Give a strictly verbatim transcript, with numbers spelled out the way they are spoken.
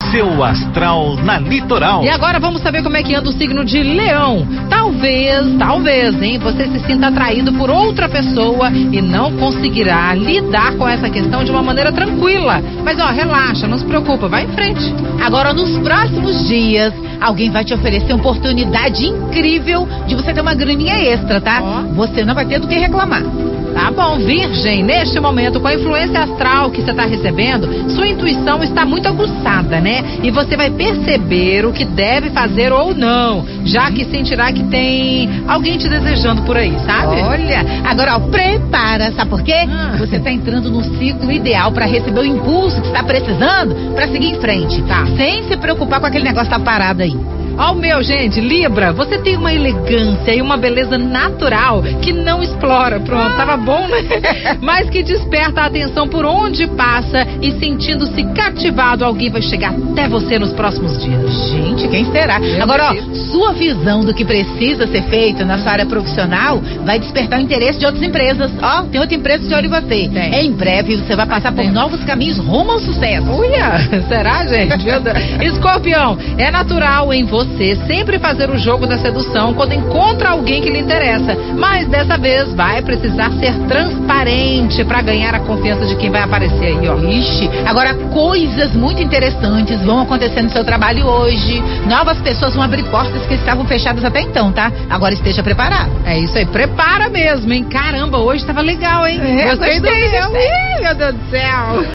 Seu astral na Litoral. E agora vamos saber como é que anda o signo de Leão. Talvez, talvez, hein, você se sinta atraído por outra pessoa e não conseguirá lidar com essa questão de uma maneira tranquila. Mas ó, relaxa, não se preocupa, vai em frente. Agora, nos próximos dias, alguém vai te oferecer uma oportunidade incrível de você ter uma graninha extra, tá? Ó. Você não vai ter do que reclamar. Tá bom, Virgem, neste momento, com a influência astral que você está recebendo, sua intuição está muito aguçada, né? E você vai perceber o que deve fazer ou não, já que sentirá que tem alguém te desejando por aí, sabe? Olha, agora ó, prepara, sabe por quê? Ah. Você está entrando no ciclo ideal para receber o impulso que está precisando para seguir em frente, Tá. sem se preocupar com aquele negócio que tá parado aí. Ó, o meu, gente, Libra, você tem uma elegância e uma beleza natural que não explora, pronto, tava bom, né? Mas que desperta a atenção por onde passa e sentindo-se cativado, alguém vai chegar até você nos próximos dias. Gente, quem será? Meu Agora, ó, Deus. sua visão do que precisa ser feito na sua área profissional vai despertar o interesse de outras empresas. Ó, tem outra empresa de olho em você. Tem. Em breve, você vai passar por tem. novos caminhos rumo ao sucesso. Uia, será, gente? Meu Deus. Escorpião, é natural em você sempre fazer o jogo da sedução quando encontra alguém que lhe interessa, mas dessa vez vai precisar ser transparente para ganhar a confiança de quem vai aparecer aí, ó. Ixi, agora coisas muito interessantes vão acontecer no seu trabalho hoje. Novas pessoas vão abrir portas que estavam fechadas até então, tá? Agora esteja preparado. É isso aí, prepara mesmo, hein? Caramba, hoje tava legal, hein? É, gostei do gostei, meu. gostei. Ih, meu Deus do céu.